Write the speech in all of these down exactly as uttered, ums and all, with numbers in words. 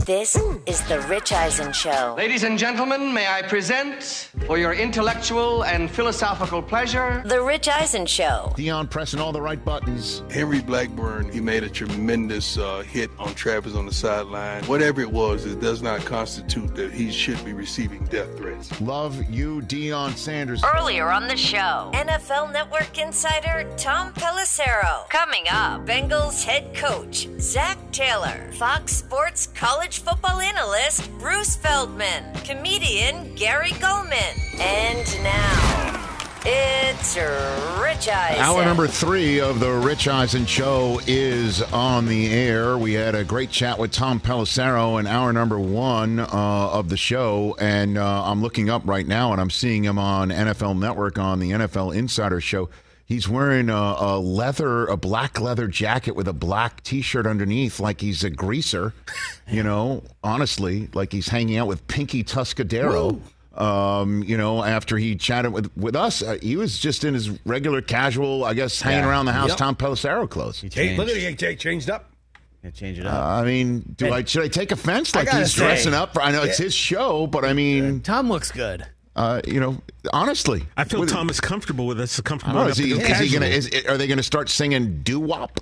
This is The Rich Eisen Show. Ladies and gentlemen, may I present, for your intellectual and philosophical pleasure, The Rich Eisen Show. Deion pressing all the right buttons. Henry Blackburn, he made a tremendous uh, hit on Travis on the sideline. Whatever it was, it does not constitute that he should be receiving death threats. Love you, Deion Sanders. Earlier on the show, N F L Network insider Tom Pelissero. Coming up, Bengals head coach Zach Taylor. Fox Sports college football analyst Bruce Feldman. Comedian Gary Goldman. And now, it's Rich Eisen. Hour number three of the Rich Eisen Show is on the air. We had a great chat with Tom Pelissero in hour number one uh, of the show, and uh, I'm looking up right now, and I'm seeing him on N F L Network on the N F L Insider Show. He's wearing a, a leather, a black leather jacket with a black T-shirt underneath, like he's a greaser. You know, honestly, like he's hanging out with Pinky Tuscadero. Um, you know, after he chatted with with us, uh, he was just in his regular, casual, I guess, hanging Yeah. around the house. Yep. Tom Pelissero clothes. Hey, look at it, he changed up. Yeah, change it Uh, up. I mean, do And- I should I take offense? Like gotta he's say, dressing up. I know it's yeah. his show, but I mean, Tom looks good. uh, you know, honestly, I feel with- Tom is comfortable with us. I Comfortable don't know, enough is he, to go is he casual. gonna? Is, are they going to start singing doo wop?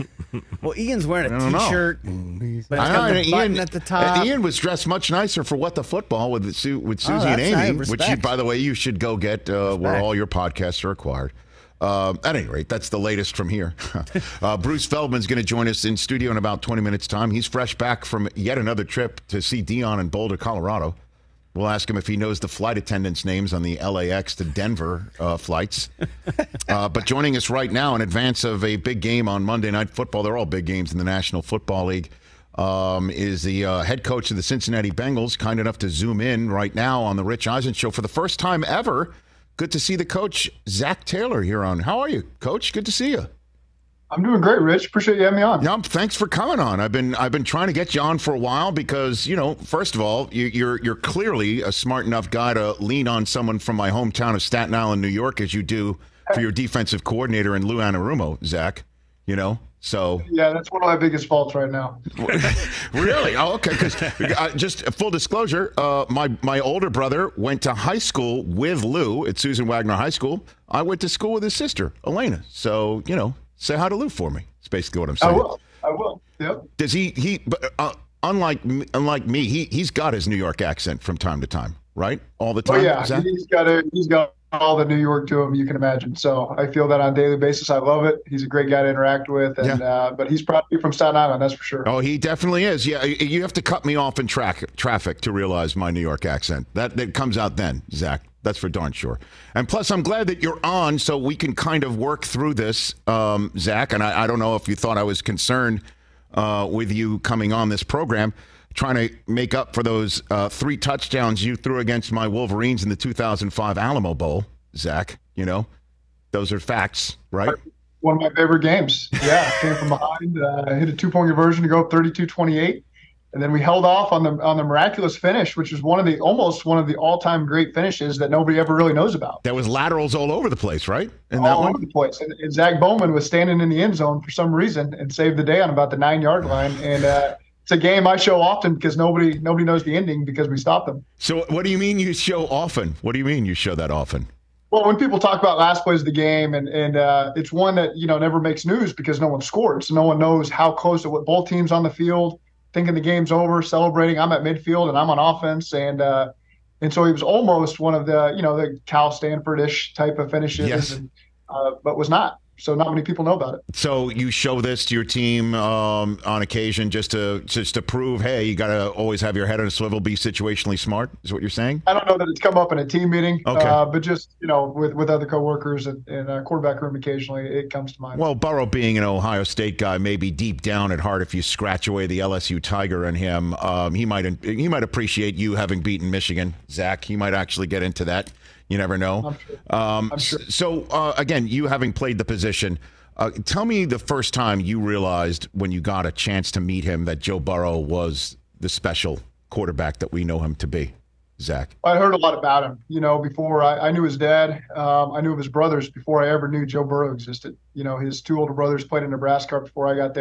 Well, Ian's wearing I a don't know. T-shirt, but it's I got know, the and button Ian, at the top. uh, Ian was dressed much nicer for What the Football with Su- with Susie Oh, and that's- I Amy, have which, you, respect. by the way, you should go get uh, where Respect. all your podcasts are acquired. Um, at any rate, that's the latest from here. uh, Bruce Feldman's going to join us in studio in about twenty minutes' time. He's fresh back from yet another trip to see Deion in Boulder, Colorado. We'll ask him if he knows the flight attendants' names on the L A X to Denver uh, flights. Uh, but joining us right now in advance of a big game on Monday Night Football, they're all big games in the National Football League, um, is the uh, head coach of the Cincinnati Bengals, kind enough to zoom in right now on the Rich Eisen Show for the first time ever. Good to see the coach, Zach Taylor, here on. How are you, Coach? Good to see you. I'm doing great, Rich. Appreciate you having me on. Yeah, thanks for coming on. I've been I've been trying to get you on for a while because, you know, first of all, you, you're you're clearly a smart enough guy to lean on someone from my hometown of Staten Island, New York, as you do for your defensive coordinator in Lou Anarumo, Zach. You know, so Yeah, that's one of my biggest faults right now. really, oh, okay. Because uh, just full disclosure, uh, my my older brother went to high school with Lou at Susan Wagner High School. I went to school with his sister, Elena. So you know. Say hi to Lou for me. That's basically what I'm I saying. will. I will. Yep. Does he? He? But uh, unlike me- unlike me, he he's got his New York accent from time to time, right? All the Oh time. yeah, Zach? he's got a, he's got all the New York to him you can imagine. So I feel that on a daily basis. I love it. He's a great guy to interact with, and Yeah. uh, but he's probably from Staten Island, that's for sure. Oh, he definitely is. Yeah, you have to cut me off in tra- traffic to realize my New York accent. That that comes out then, Zach. That's for darn sure. And plus, I'm glad that you're on so we can kind of work through this, um, Zach. And I, I don't know if you thought I was concerned uh, with you coming on this program, trying to make up for those uh, three touchdowns you threw against my Wolverines in the two thousand five Alamo Bowl, Zach. You know, those are facts, right? One of my favorite games. Yeah, came from behind, uh, hit a two-point conversion to go up thirty-two twenty-eight. And then we held off on the on the miraculous finish, which is one of the almost one of the all-time great finishes that nobody ever really knows about. There was laterals all over the place, right? In that All one? over the place. And, and Zach Bowman was standing in the end zone for some reason and saved the day on about the nine-yard line. And uh, it's a game I show often because nobody nobody knows the ending because we stopped them. So what do you mean you show often? What do you mean you show that often? Well, when people talk about last plays of the game, and and uh, it's one that you know never makes news because no one scored, so no one knows how close it was. Both teams on the field, thinking the game's over, celebrating. I'm at midfield and I'm on offense, and uh, and so he was almost one of the you know the Cal Stanford-ish type of finishes, Yes. and, uh, but was not. So not many people know about it. So you show this to your team um, on occasion just to just to prove, hey, you got to always have your head on a swivel, be situationally smart. Is what you're saying? I don't know that it's come up in a team meeting, Okay. uh, but just you know with with other coworkers and in a quarterback room occasionally, it comes to mind. Well, Burrow being an Ohio State guy, maybe deep down at heart, if you scratch away the L S U Tiger in him, um, he might he might appreciate you having beaten Michigan, Zach. He might actually get into that. You never know. I'm sure. Um, I'm sure. So uh, again, you having played the position, uh, tell me the first time you realized when you got a chance to meet him that Joe Burrow was the special quarterback that we know him to be, Zach. I heard a lot about him, you know, before I, I knew his dad. Um, I knew of his brothers before I ever knew Joe Burrow existed. You know, his two older brothers played in Nebraska before I got there.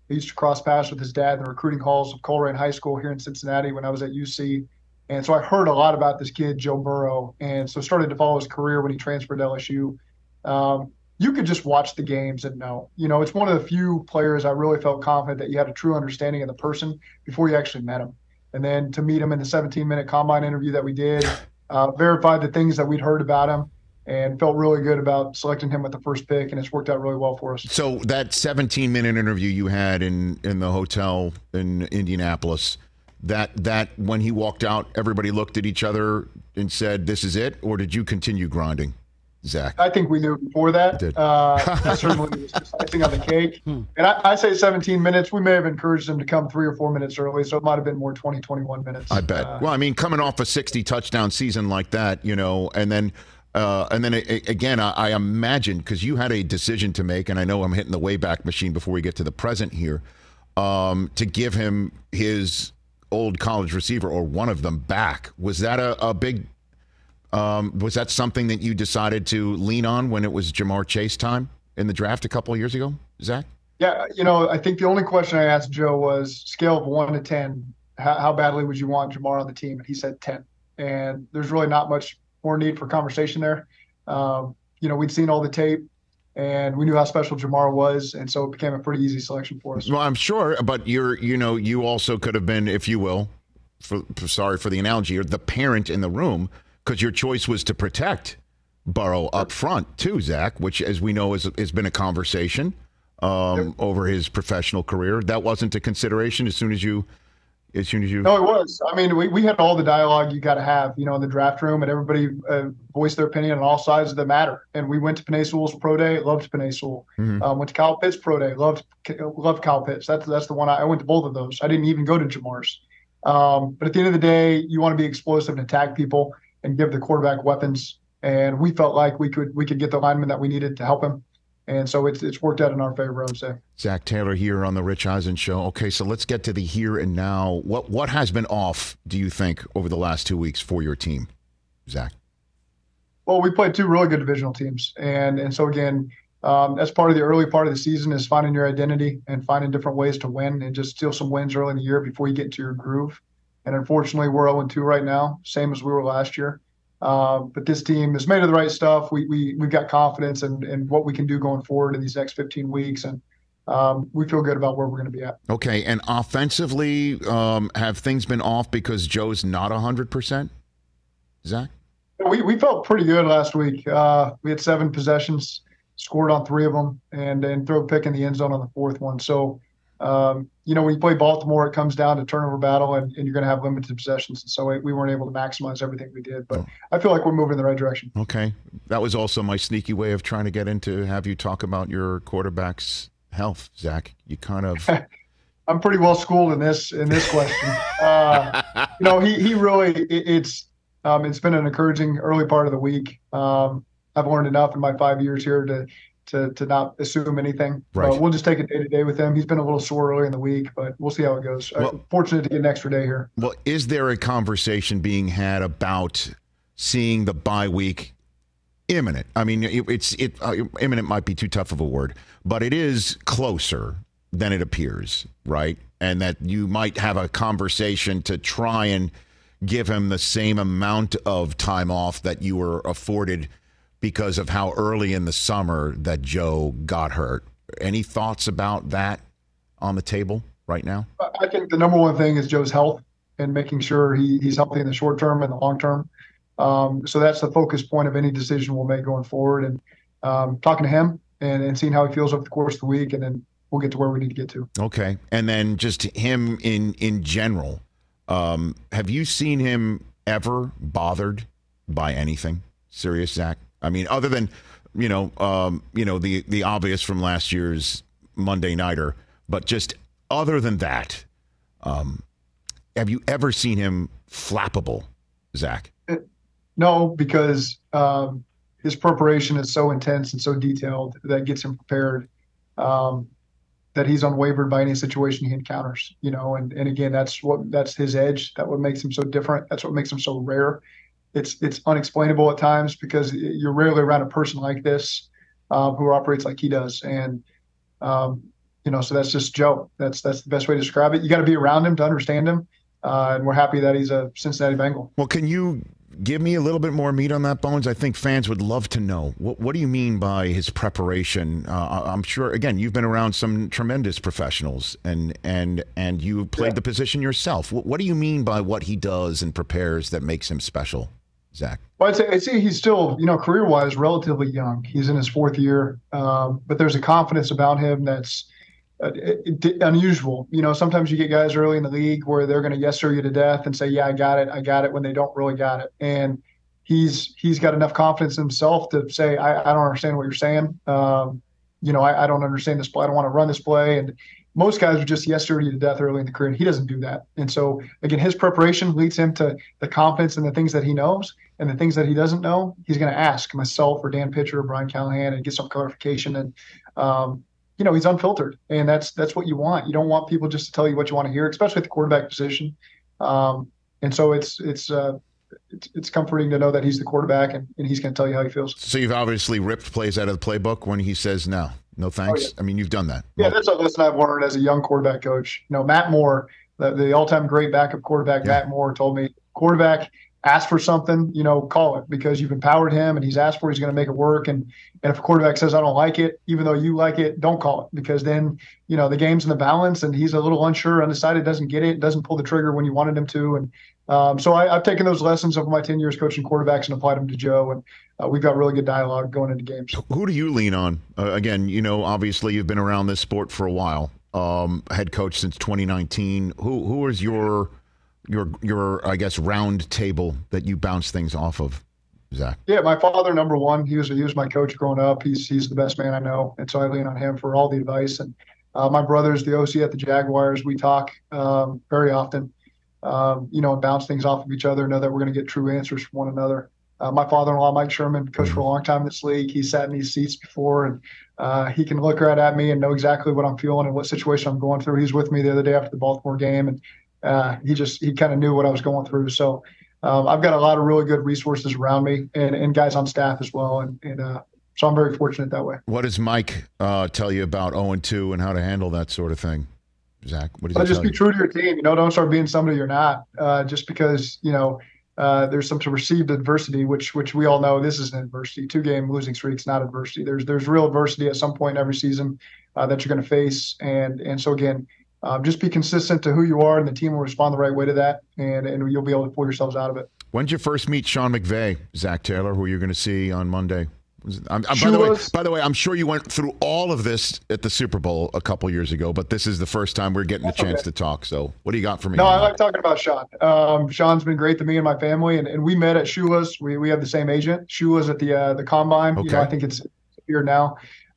I used to cross paths with his dad in the recruiting halls of Colerain High School here in Cincinnati when I was at U C. And so I heard a lot about this kid, Joe Burrow, and so started to follow his career when he transferred to L S U. Um, you could just watch the games and know. You know, it's one of the few players I really felt confident that you had a true understanding of the person before you actually met him. And then to meet him in the seventeen-minute combine interview that we did, uh, verified the things that we'd heard about him, and felt really good about selecting him with the first pick, and it's worked out really well for us. So that seventeen-minute interview you had in, in the hotel in Indianapolis, that that when he walked out, everybody looked at each other and said, "This is it," or did you continue grinding, Zach? I think we knew before that. Did. Uh, that certainly was just icing on the cake. And I, I say seventeen minutes. We may have encouraged him to come three or four minutes early, so it might have been more twenty, twenty-one minutes. I bet. Uh, well, I mean, coming off a sixty touchdown season like that, you know, and then uh, and then a, a- again, I, I imagine because you had a decision to make, and I know I'm hitting the Wayback Machine before we get to the present here, um, to give him his old college receiver or one of them back. Was that a, a big? Um, was that something that you decided to lean on when it was Jamar Chase time in the draft a couple of years ago, Zach? Yeah, you know, I think the only question I asked Joe was scale of one to ten, how, how badly would you want Jamar on the team? And he said ten. And there's really not much more need for conversation there. Um, you know, we'd seen all the tape, and we knew how special Jamar was, and so it became a pretty easy selection for us. Well, I'm sure, but you're, you know, you also could have been, if you will, for, for sorry for the analogy, you're the parent in the room because your choice was to protect Burrow up front too, Zach, which, as we know, has, has been a conversation um, Yep. over his professional career. That wasn't a consideration as soon as you, as soon as you. No, it was. I mean, we, we had all the dialogue you got to have, you know, in the draft room, and everybody uh, voiced their opinion on all sides that matter. And we went to Panay Sewell's pro day, loved Panay Sewell. Mhm. Um, went to Kyle Pitts pro day, loved loved Kyle Pitts. That's that's the one I, I went to both of those. I didn't even go to Jamar's. Um, but at the end of the day, you want to be explosive and attack people and give the quarterback weapons. And we felt like we could we could get the lineman that we needed to help him. And so it's it's worked out in our favor, I would say. Zach Taylor here on the Rich Eisen Show. Okay, so let's get to the here and now. What what has been off, do you think, over the last two weeks for your team, Zach? Well, we played two really good divisional teams, and and so again, um, that's part of the early part of the season is finding your identity and finding different ways to win, and just steal some wins early in the year before you get into your groove. And unfortunately, we're oh and two right now, same as we were last year. Um, but this team is made of the right stuff. We we we've got confidence in, in what we can do going forward in these next fifteen weeks, and um, we feel good about where we're going to be at. Okay, and offensively, um, have things been off because Joe's not one hundred percent, Zach? We we felt pretty good last week. Uh, we had seven possessions, scored on three of them, and and throw a pick in the end zone on the fourth one. So, um, you know, when you play Baltimore, it comes down to turnover battle, and, and you're going to have limited possessions. And so we, we weren't able to maximize everything we did. But Oh. I feel like we're moving in the right direction. Okay. That was also my sneaky way of trying to get into have you talk about your quarterback's health, Zach. You kind of I'm pretty well schooled in this in this question. uh, you know, he he really it, it's um, it's been an encouraging early part of the week. Um, I've learned enough in my five years here to to to not assume anything. Right. Uh, we'll just take it day to day with him. He's been a little sore early in the week, but we'll see how it goes. Well- uh, fortunate to get an extra day here. Well, is there a conversation being had about seeing the bye week imminent? I mean, it, it's it uh, imminent might be too tough of a word, but it is closer than it appears, right? And that you might have a conversation to try and give him the same amount of time off that you were afforded because of how early in the summer that Joe got hurt. Any thoughts about that on the table right now? I think the number one thing is Joe's health and making sure he, he's healthy in the short term and the long term. Um, so that's the focus point of any decision we'll make going forward. And um, talking to him and, and seeing how he feels over the course of the week, and then we'll get to where we need to get to. Okay. And then just him in in general. Um, have you seen him ever bothered by anything serious, Zach? I mean, other than, you know, um, you know, the the obvious from last year's Monday Nighter, but just other than that, um, have you ever seen him flappable, Zach? No, because um, his preparation is so intense and so detailed that gets him prepared, um, that he's unwavered by any situation he encounters. You know, and, and again, that's what that's his edge. That's what makes him so different. That's what makes him so rare. It's it's unexplainable at times because you're rarely around a person like this um, who operates like he does. And um, you know, so that's just Joe. That's that's the best way to describe it. You got to be around him to understand him, uh, and we're happy that he's a Cincinnati Bengal. Well, can you give me a little bit more meat on that, Bones? I think fans would love to know. What, what do you mean by his preparation? Uh, I'm sure, again, you've been around some tremendous professionals, and and and you played Yeah. the position yourself. What, what do you mean by what he does and prepares that makes him special, Zach? Well, I'd say, I'd say he's still, you know, career-wise, relatively young. He's in his fourth year, um, but there's a confidence about him that's uh, it, it, unusual. You know, sometimes you get guys early in the league where they're going to yes sir you to death and say, yeah, I got it, I got it, when they don't really got it. And he's he's got enough confidence in himself to say, I, I don't understand what you're saying. Um, you know, I, I don't understand this play. I don't want to run this play. And most guys would just yes sir you to death early in the career, and he doesn't do that. And so, again, his preparation leads him to the confidence in the things that he knows, and the things that he doesn't know, he's going to ask myself or Dan Pitcher or Brian Callahan and get some clarification. And, um, you know, he's unfiltered, and that's that's what you want. You don't want people just to tell you what you want to hear, especially at the quarterback position. Um, and so it's it's, uh, it's it's comforting to know that he's the quarterback, and, and he's going to tell you how he feels. So you've obviously ripped plays out of the playbook when he says no, no thanks. Oh, yeah. I mean, you've done that. Yeah, that's a lesson I've learned as a young quarterback coach. You know, Matt Moore, the, the all-time great backup quarterback, Yeah. Matt Moore, told me, quarterback, ask for something, you know, call it, because you've empowered him and he's asked for it, he's going to make it work. And and if a quarterback says, I don't like it, even though you like it, don't call it, because then, you know, the game's in the balance and he's a little unsure, undecided, doesn't get it, doesn't pull the trigger when you wanted him to. And um, so I, I've taken those lessons over my ten years coaching quarterbacks and applied them to Joe. And uh, we've got really good dialogue going into games. Who do you lean on? Uh, again, you know, obviously you've been around this sport for a while, um, head coach since twenty nineteen. Who who is your your your I guess round table that you bounce things off of, Zach? Yeah, my father, number one. He was he was my coach growing up. He's he's the best man I know, and so I lean on him for all the advice. And uh, my brother's the O C at the Jaguars. We talk um, very often, um, you know, and bounce things off of each other. Know that we're going to get true answers from one another. Uh, my father-in-law, Mike Sherman, coached for a long time in this league. He sat in these seats before, and uh, he can look right at me and know exactly what I'm feeling and what situation I'm going through. He was with me the other day after the Baltimore game, and uh, he just he kind of knew what I was going through. So um, I've got a lot of really good resources around me, and, and guys on staff as well, and, and uh, so I'm very fortunate that way. What does Mike uh, tell you about oh and two and how to handle that sort of thing, Zach? What does But he just tell be you? true to your team. You know, don't start being somebody you're not. Uh, just because you know uh, there's some perceived adversity, which which we all know this is an adversity. Two game losing streaks, not adversity. There's there's real adversity at some point in every season uh, that you're going to face, and and so again, um, just be consistent to who you are, and the team will respond the right way to that, and and you'll be able to pull yourselves out of it. When did you first meet Sean McVay, Zach Taylor, who you're going to see on Monday? Was it- I'm, I'm- by, She the way, was- by the way, I'm sure you went through all of this at the Super Bowl a couple years ago, but this is the first time we're getting a That's chance okay. to talk. So what do you got for me? No, on I that? like talking about Sean. Um, Sean's been great to me and my family, and, and we met at Shula's. We we have the same agent. Shula's at the uh, the combine. You know, Okay. I think it's here now.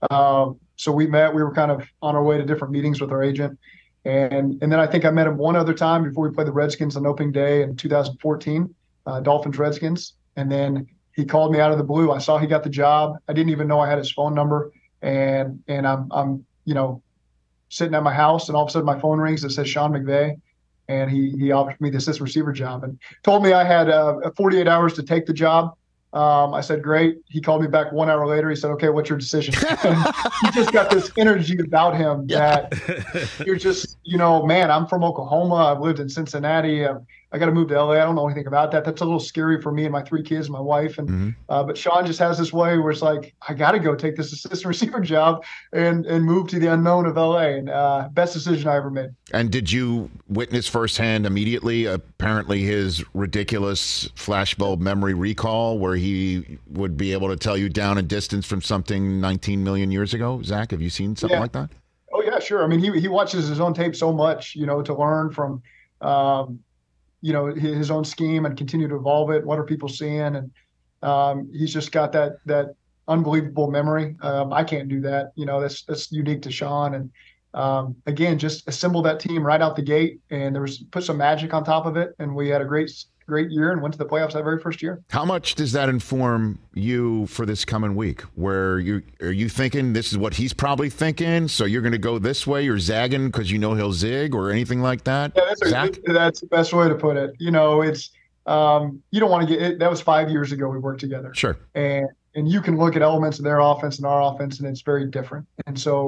Um, so we met. We were kind of on our way to different meetings with our agent, and and then I think I met him one other time before we played the Redskins on opening day in two thousand fourteen, uh, Dolphins Redskins, and then he called me out of the blue. I saw he got the job. I didn't even know I had his phone number, and and I'm I'm you know sitting at my house, and all of a sudden my phone rings. It says Sean McVay. And he he offered me the assistant receiver job and told me I had uh, forty-eight hours to take the job. Um, I said, great. He called me back one hour later. He said, okay, what's your decision? And he just got this energy about him that you're just, you know, man, I'm from Oklahoma. I've lived in Cincinnati. I've, I got to move to L A. I don't know anything about that. That's a little scary for me and my three kids, and my wife. And Mhm. uh, but Sean just has this way where it's like, I got to go take this assistant receiver job and and move to the unknown of L A. And uh, best decision I ever made. And did you witness firsthand immediately, apparently, his ridiculous flashbulb memory recall where he would be able to tell you down and distance from something nineteen million years ago? Zach, have you seen something Yeah. like that? Oh yeah, sure. I mean, he he watches his own tape so much, you know, to learn from, um, you know, his, his own scheme and continue to evolve it. What are people seeing? And um, he's just got that that unbelievable memory. Um, I can't do that. You know, that's that's unique to Sean. And um, again, just assemble that team right out the gate, and there was put some magic on top of it, and we had a great great year and went to the playoffs that very first year. How much does that inform you for this coming week? Where you are you thinking this is what he's probably thinking, so you're going to go this way, or zagging because you know he'll zig, or anything like that? Yeah, that's, Zach? a, that's the best way to put it. You know, it's um, you don't want to get it. That was five years ago we worked together. Sure. and and you can look at elements of their offense and our offense, and it's very different. And so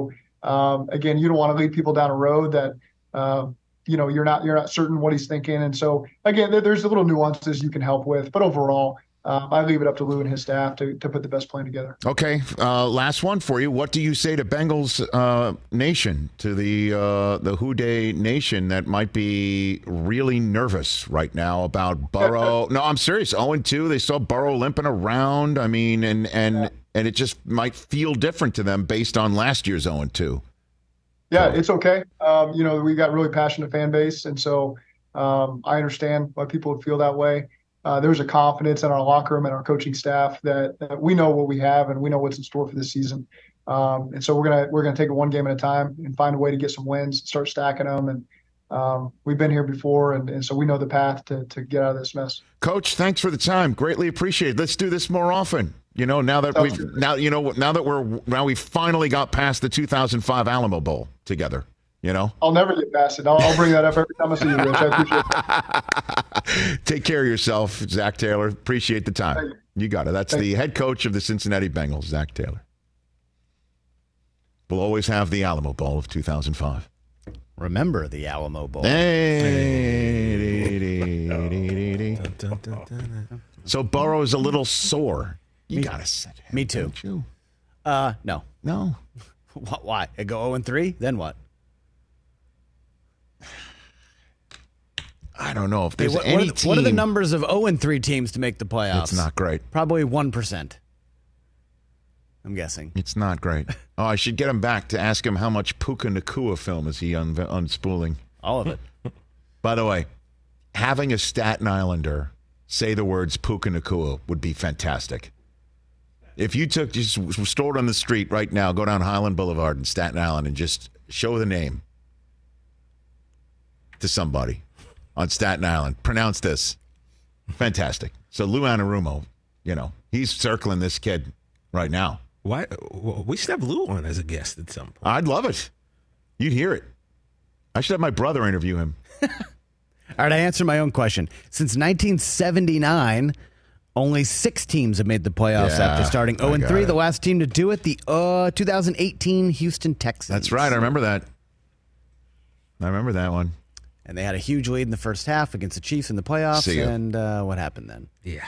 um, again, you don't want to lead people down a road that, uh, you know, you're not you're not certain what he's thinking. And so, again, there, there's the little nuances you can help with. But overall, um, I leave it up to Lou and his staff to, to put the best plan together. Okay, uh, last one for you. What do you say to Bengals uh, Nation, to the uh, the Houday Nation that might be really nervous right now about Burrow? No, I'm serious. oh and two. They saw Burrow limping around. I mean, and and yeah. and it just might feel different to them based on last year's oh and two. Yeah, it's okay. Um, you know, we got a really passionate fan base, and so um, I understand why people would feel that way. Uh, there's a confidence in our locker room and our coaching staff that, that we know what we have and we know what's in store for this season. Um, and so we're gonna we're gonna take it one game at a time and find a way to get some wins, and start stacking them. And um, we've been here before, and, and so we know the path to to get out of this mess. Coach, thanks for the time. Greatly appreciated. Let's do this more often. You know, now that we've now you know now that we're now we finally got past the two thousand five Alamo Bowl together. You know, I'll never get past it. I'll, I'll bring that up every time I see you, Rich. I appreciate it. Take care of yourself, Zach Taylor. Appreciate the time. You. you got it. That's Thank the you. head coach of the Cincinnati Bengals, Zach Taylor. We'll always have the Alamo Bowl of two thousand five. Remember the Alamo Bowl. Hey. So Burrow's a little sore. You Me, gotta set him. Me too. You? Uh, no, no. Why? I go oh and three. Then what? I don't know if there's hey, what, any what, team. What are the numbers of oh and three teams to make the playoffs? It's not great. Probably one percent. I'm guessing. It's not great. Oh, I should get him back to ask him how much Puka Nacua film is he un- unspooling. All of it. By the way, having a Staten Islander say the words Puka Nacua would be fantastic. If you took, just strolled on the street right now, go down Highland Boulevard in Staten Island and just show the name to somebody on Staten Island. Pronounce this. Fantastic. So Lou Anarumo, you know, he's circling this kid right now. Why? We should have Lou on as a guest at some point. I'd love it. You'd hear it. I should have my brother interview him. All right, I answered my own question. Since nineteen seventy-nine, only six teams have made the playoffs yeah, after starting oh and three. The last team to do it, the uh, two thousand eighteen Houston Texans. That's right. I remember that. I remember that one. And they had a huge lead in the first half against the Chiefs in the playoffs. And uh, what happened then? Yeah.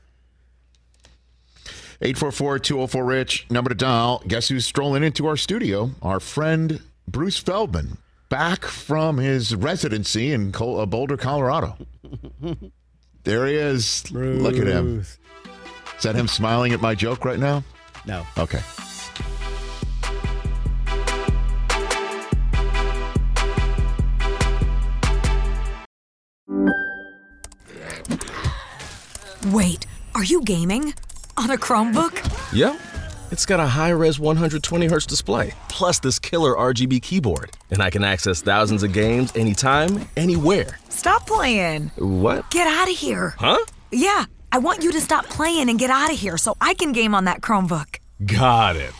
eight four four, two oh four, RICH, number to dial. Guess who's strolling into our studio? Our friend Bruce Feldman, back from his residency in Col- Boulder, Colorado. There he is. Bruce. Look at him. Is that him smiling at my joke right now? No. Okay. Wait, are you gaming? On a Chromebook? Yep. It's got a high-res one hundred twenty hertz display, plus this killer R G B keyboard. And I can access thousands of games anytime, anywhere. Stop playing. What? Get out of here. Huh? Yeah, I want you to stop playing and get out of here so I can game on that Chromebook. Got it.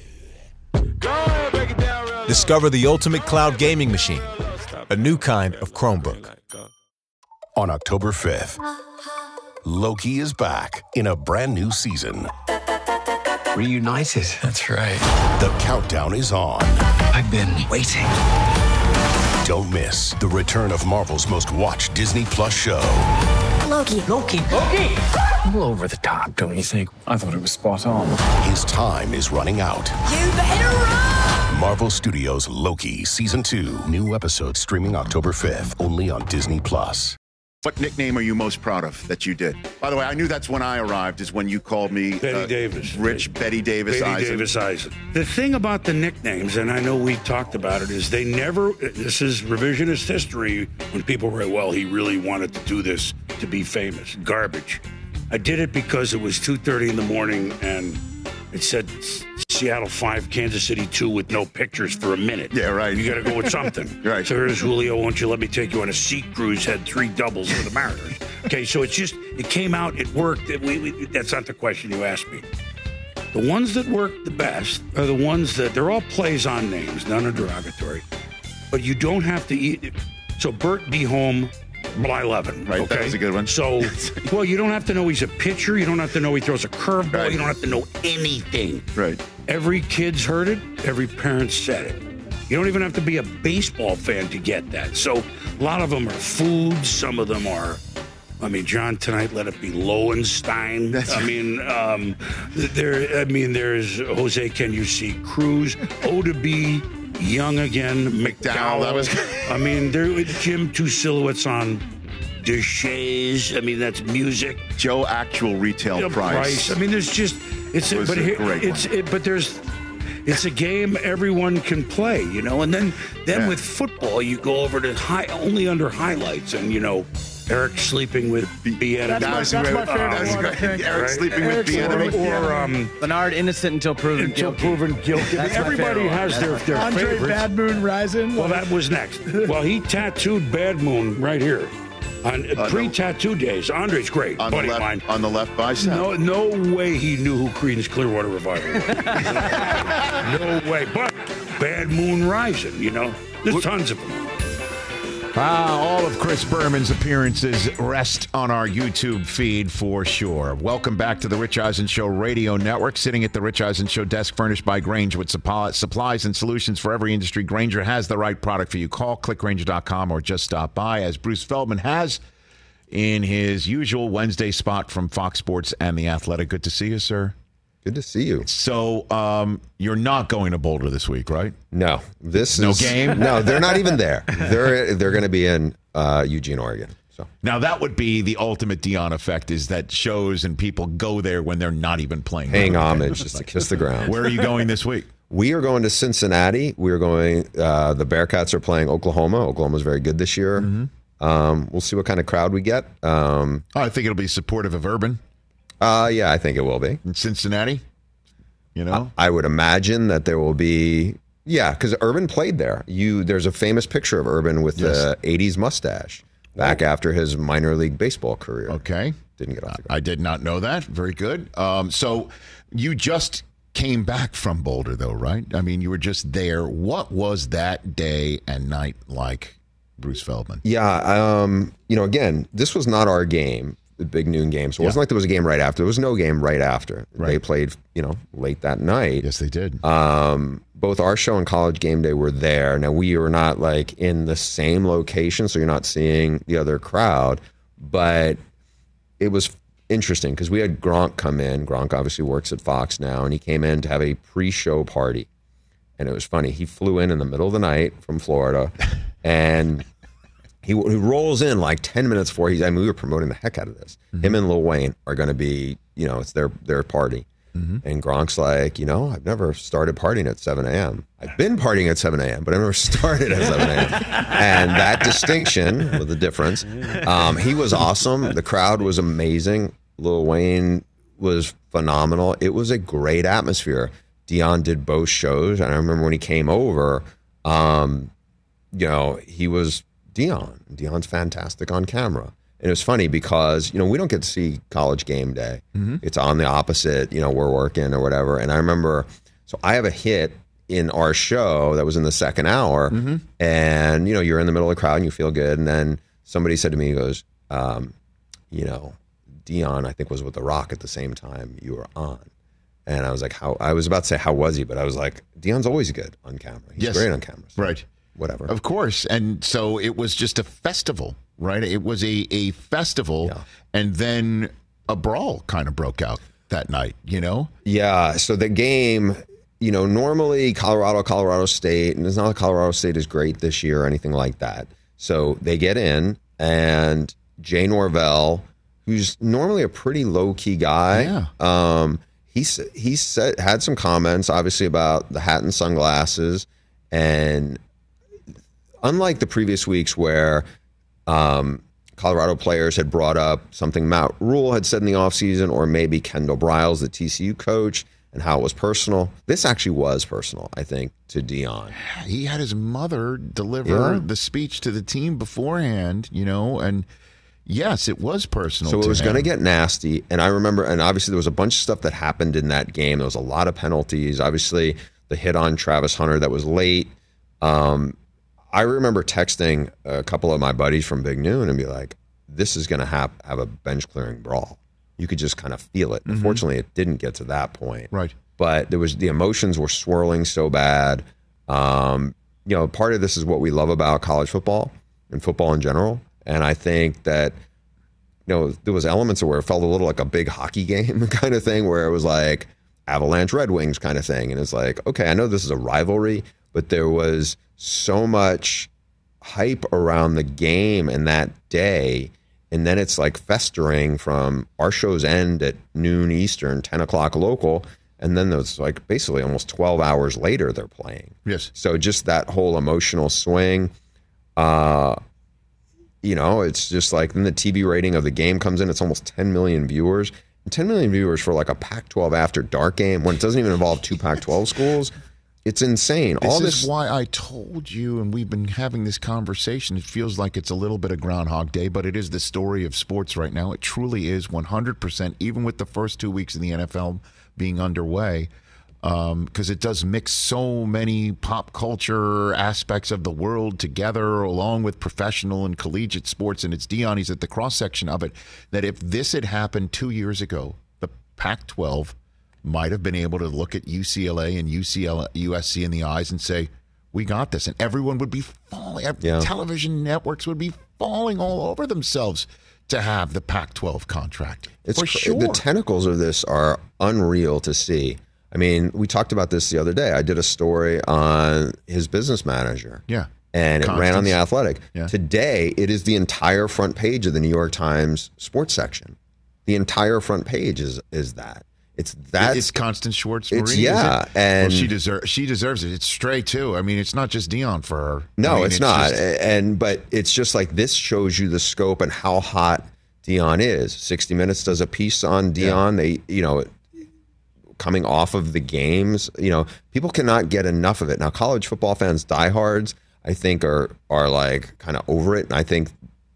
Discover the ultimate cloud gaming machine, a new kind of Chromebook. On October fifth, Loki is back in a brand new season. Reunited, that's right. The countdown is on. I've been waiting. Don't miss the return of Marvel's most watched Disney Plus show. Loki. Loki. Loki! A little over the top, don't you think? I thought it was spot on. His time is running out. You better run! Marvel Studios' Loki Season two. New episodes streaming October fifth, only on Disney Plus. What nickname are you most proud of that you did? By the way, I knew that's when I arrived, is when you called me Betty uh, Davis. Rich Betty Davis Betty Eisen. Davis Eisen. The thing about the nicknames, and I know we talked about it, is they never, this is revisionist history, when people write, well, he really wanted to do this to be famous. Garbage. I did it because it was two thirty in the morning and it said Seattle five, Kansas City two with no pictures for a minute. Yeah, right. You got to go with something. Right. So here's Julio, won't you let me take you on a seat cruise, had three doubles for the Mariners. Okay, so it's just, it came out, it worked. It, we, we, that's not the question you asked me. The ones that work the best are the ones that, they're all plays on names, none are derogatory. But you don't have to eat. So Bert Be Home blah eleven. Right, okay? that was a good one. So, well, you don't have to know he's a pitcher. You don't have to know he throws a curveball. Right. You don't have to know anything. Right. Every kid's heard it. Every parent said it. You don't even have to be a baseball fan to get that. So a lot of them are foods. Some of them are, I mean, John tonight, let it be Lowenstein. That's I mean, um, there. I mean, there's Jose, can you see Cruz? O to be Young again. McDowell. That was. I mean, there. Jim, two silhouettes on Deshays. I mean, that's music. Joe, actual retail Joe price. price. I mean, there's just it's. It A, was but a here, great it's. one. It, but there's. It's a game everyone can play, you know. And then, then Yeah. with football, you go over to high only under highlights, and you know, Eric sleeping with Bieniemy. That's my- that's my favorite one, I think. Eric sleeping with Eric Bieniemy. sleeping with Or um, Bernard innocent until proven until guilty. proven guilty. That's my Everybody favorite has one. their, That's their my- Andre favorites. Bad Moon Rising. Well, that was next. Well, he tattooed Bad Moon right here on Uh, pre-tattoo days. Andre's great, On the buddy of mine. left, on the left bicep. No, no way he knew who Creedence Clearwater Revival was. No way. But Bad Moon Rising, you know, there's tons of them. Ah, all of Chris Berman's appearances rest on our YouTube feed for sure. Welcome back to the Rich Eisen Show Radio Network. Sitting at the Rich Eisen Show desk, furnished by Granger with suppi- supplies and solutions for every industry. Granger has the right product for you. Call click granger dot com or just stop by, as Bruce Feldman has in his usual Wednesday spot from Fox Sports and The Athletic. Good to see you, sir. Good to see you. So, um, you're not going to Boulder this week, right? No, this No is game? No, they're not even there. They're they're going to be in uh, Eugene, Oregon. So Now, that would be the ultimate Dion effect, is that shows and people go there when they're not even playing. paying homage just to kiss the ground. Where are you going this week? We are going to Cincinnati. We are going. Uh, the Bearcats are playing Oklahoma. Oklahoma's very good this year. Mm-hmm. Um, we'll see what kind of crowd we get. Um, Oh, I think it'll be supportive of Urban uh, yeah, I think it will be. in Cincinnati. You know, I would imagine that there will be. Yeah, because Urban played there. You there's a famous picture of Urban with Yes. the eighties mustache back after his minor league baseball career. okay. Didn't get off the ground. I did not know that. Very good. Um, so you just came back from Boulder, though, right? I mean, you were just there. What was that day and night like, Bruce Feldman? Yeah, um, you know, again, this was not our game, the big noon game. So it wasn't Yeah. like there was a game right after. There was no game right after. They Right. played, you know, late that night. Yes, they did. Um, both our show and College Game Day were there. Now, we were not like in the same location, so you're not seeing the other crowd, but it was interesting because we had Gronk come in. Gronk obviously works at Fox now, and he came in to have a pre-show party. And it was funny. He flew in in the middle of the night from Florida, and he, he rolls in like ten minutes before he's. I mean, we were promoting the heck out of this. Mm-hmm. Him and Lil Wayne are going to be, you know, it's their their party. Mm-hmm. And Gronk's like, you know, I've never started partying at seven a.m. I've been partying at seven a.m., but I've never started at seven a.m. And that distinction with the difference, um, he was awesome. The crowd was amazing. Lil Wayne was phenomenal. It was a great atmosphere. Dion did both shows. And I remember when he came over, um, you know, he was Dion. Dion's fantastic on camera. And it was funny because, you know, we don't get to see College Game Day. Mm-hmm. It's on the opposite, you know, we're working or whatever. And I remember, so I have a hit in our show that was in the second hour. Mm-hmm. And, you know, you're in the middle of the crowd and you feel good. And then somebody said to me, he goes, um, you know, Dion, I think, was with The Rock at the same time you were on. And I was like, how, I was about to say, how was he? But I was like, Dion's always good on camera. He's Yes. great on camera. So Right. Whatever. Of course. And so it was just a festival, right? It was a, a festival, Yeah. and then a brawl kind of broke out that night, you know? Yeah. So the game, you know, normally Colorado, Colorado State, and it's not like Colorado State is great this year or anything like that. So they get in, and Jay Norvell, who's normally a pretty low key guy, Yeah. um, he s- he said had some comments, obviously, about the hat and sunglasses, and unlike the previous weeks where um, Colorado players had brought up something Matt Rule had said in the offseason, or maybe Kendall Briles, the T C U coach, and how it was personal. This actually was personal, I think, to Dion. He had his mother deliver Yeah. the speech to the team beforehand, you know, and yes, it was personal. So it to was him. going to get nasty. And I remember, and obviously there was a bunch of stuff that happened in that game. There was a lot of penalties. Obviously, the hit on Travis Hunter that was late. Um, I remember texting a couple of my buddies from Big Noon and be like, this is going to have, have a bench clearing brawl. You could just kind of feel it. Mm-hmm. Unfortunately, it didn't get to that point. Right. But there was the emotions were swirling so bad. Um, you know, part of this is what we love about college football and football in general. And I think that, you know, there was elements of where it felt a little like a big hockey game kind of thing, where it was like Avalanche Red Wings kind of thing. And it's like, okay, I know this is a rivalry, but there was so much hype around the game and that day. And then it's like festering from our shows end at noon Eastern, ten o'clock local. And then there's like basically almost twelve hours later they're playing. Yes. So just that whole emotional swing. Uh, you know, it's just like then the T V rating of the game comes in. It's almost ten million viewers. And ten million viewers for like a Pac twelve after dark game when it doesn't even involve two Pac twelve schools. It's insane. This All is this why I told you, and we've been having this conversation. It feels like it's a little bit of Groundhog Day, but it is the story of sports right now. It truly is one hundred percent, even with the first two weeks in the N F L being underway, because um, it does mix so many pop culture aspects of the world together, along with professional and collegiate sports. And it's Deion, he's at the cross-section of it, that if this had happened two years ago, the Pac twelve might have been able to look at U C L A and U C L A, U S C in the eyes and say, we got this. And everyone would be falling, Yeah. television networks would be falling all over themselves to have the Pac twelve contract. It's For cr- sure. The tentacles of this are unreal to see. I mean, we talked about this the other day. I did a story on his business manager. Yeah. And it ran on The Constance. Athletic. Yeah. Today, it is the entire front page of the New York Times sports section. The entire front page is is that. It's that. It's Constance Schwartz. It's- Marie, yeah, is it? and- well, she deserves. She deserves it. It's Stray too. I mean, it's not just Deion for her. No, I mean, it's, not. just- and but it's just like this shows you the scope and how hot Deion is. sixty Minutes does a piece on Deion. They, you know, coming off of the games, you know, people cannot get enough of it. Now, college football fans, diehards, I think are are like kind of over it, and I think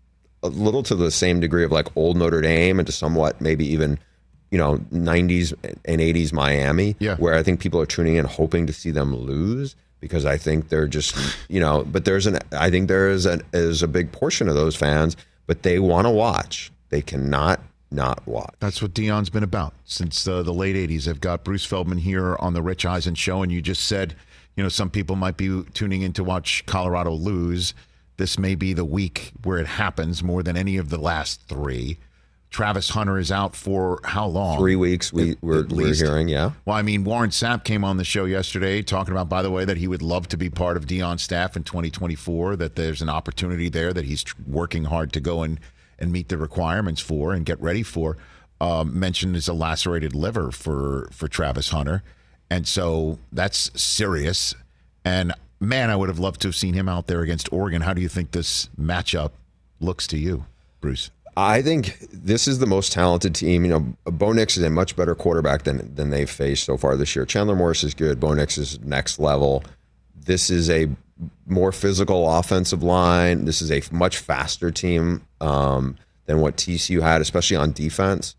a little to the same degree of like old Notre Dame and to somewhat maybe even, you know, nineties and eighties Miami, Yeah. where I think people are tuning in hoping to see them lose because I think they're just, you know, but there's an, I think there is a, is a big portion of those fans, but they want to watch. They cannot not watch. That's what Deion's been about since uh, the late eighties. I've got Bruce Feldman here on the Rich Eisen show, and you just said, you know, some people might be tuning in to watch Colorado lose. This may be the week where it happens more than any of the last three. Travis Hunter is out for how long? Three weeks, we, At- we're, at we're least. hearing, yeah. Well, I mean, Warren Sapp came on the show yesterday talking about, by the way, that he would love to be part of Deion's staff in twenty twenty-four, that there's an opportunity there that he's tr- working hard to go and, and meet the requirements for and get ready for. Um, mentioned is a lacerated liver for, for Travis Hunter. And so that's serious. And, man, I would have loved to have seen him out there against Oregon. How do you think this matchup looks to you, Bruce? I think this is the most talented team. You know, Bo Nix is a much better quarterback than than they've faced so far this year. Chandler Morris is good. Bo Nix is next level. This is a more physical offensive line. This is a much faster team um, than what T C U had, especially on defense.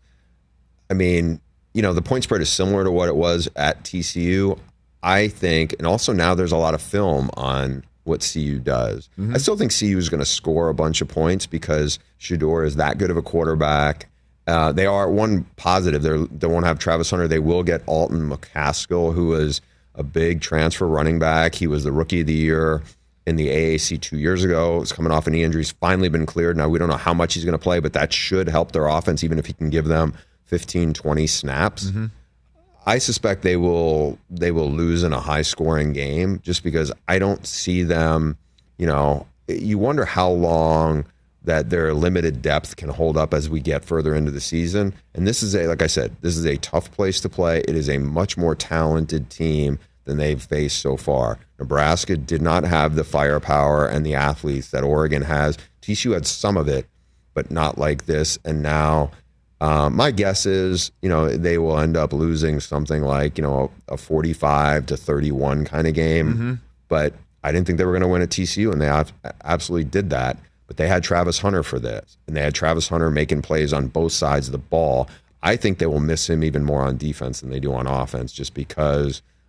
I mean, you know, the point spread is similar to what it was at T C U, I think. And also now there's a lot of film on what C U does. Mm-hmm. I still think C U is going to score a bunch of points because Shedeur is that good of a quarterback. Uh, they are one positive. They're, they won't have Travis Hunter. They will get Alton McCaskill, who was a big transfer running back. He was the rookie of the year in the A A C two years ago. He's coming off a knee injury. He's finally been cleared. Now, we don't know how much he's going to play, but that should help their offense, even if he can give them fifteen, twenty snaps. Mm-hmm. I suspect they will they will lose in a high scoring game just because I don't see them, you know, you wonder how long that their limited depth can hold up as we get further into the season. And this is a, like I said, this is a tough place to play. It is a much more talented team than they've faced so far. Nebraska did not have the firepower and the athletes that Oregon has. T C U had some of it, but not like this. And now Um, my guess is, you know, they will end up losing something like, you know, a forty-five to thirty-one kind of game. Mm-hmm. But I didn't think they were going to win at T C U, and they ab- absolutely did that. But they had Travis Hunter for this, and they had Travis Hunter making plays on both sides of the ball. I think they will miss him even more on defense than they do on offense, just because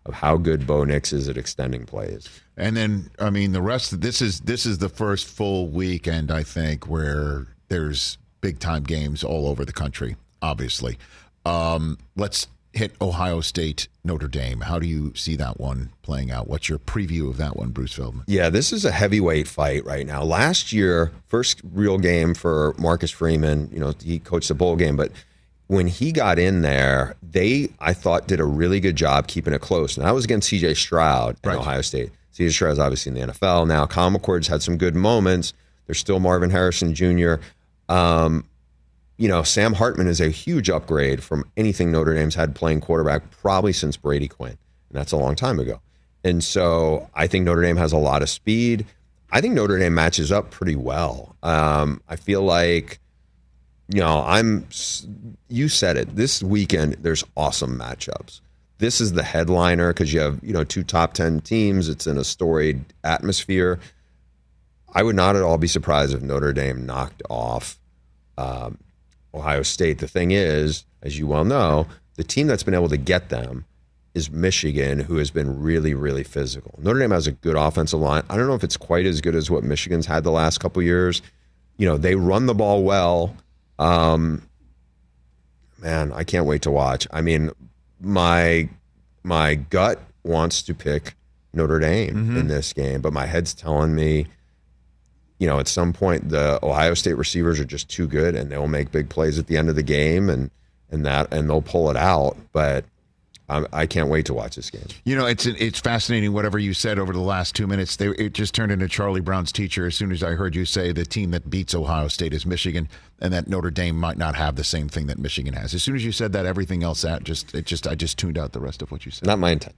of how good Bo Nix is at extending plays. And then, I mean, the rest of this is this is the first full weekend, I think, where there's big time games all over the country. Obviously, um, let's hit Ohio State, Notre Dame. How do you see that one playing out? What's your preview of that one, Bruce Feldman? Yeah, this is a heavyweight fight right now. Last year, first real game for Marcus Freeman. You know, he coached the bowl game, but when he got in there, they, I thought, did a really good job keeping it close. And that was against C J Stroud in right. Ohio State. C J Stroud's obviously in the N F L now. Kyle McCord's had some good moments. There's still Marvin Harrison Junior Um, you know, Sam Hartman is a huge upgrade from anything Notre Dame's had playing quarterback probably since Brady Quinn. And that's a long time ago. And so I think Notre Dame has a lot of speed. I think Notre Dame matches up pretty well. Um, I feel like, you know, I'm, you said it, this weekend, there's awesome matchups. This is the headliner because you have, you know, two top ten teams. It's in a storied atmosphere. I would not at all be surprised if Notre Dame knocked off um, Ohio State. The thing is, as you well know, the team that's been able to get them is Michigan, who has been really, really physical. Notre Dame has a good offensive line. I don't know if it's quite as good as what Michigan's had the last couple of years. You know, they run the ball well. Um, man, I can't wait to watch. I mean, my my gut wants to pick Notre Dame mm-hmm. in this game, but my head's telling me, you know, at some point the Ohio State receivers are just too good and they'll make big plays at the end of the game and and that and they'll pull it out. But I, I can't wait to watch this game. You know, it's it's fascinating. Whatever you said over the last two minutes, they, it just turned into Charlie Brown's teacher. As soon as I heard you say the team that beats Ohio State is Michigan, and that Notre Dame might not have the same thing that Michigan has. As soon as you said that, everything else that just it just I just tuned out the rest of what you said. Not my intent.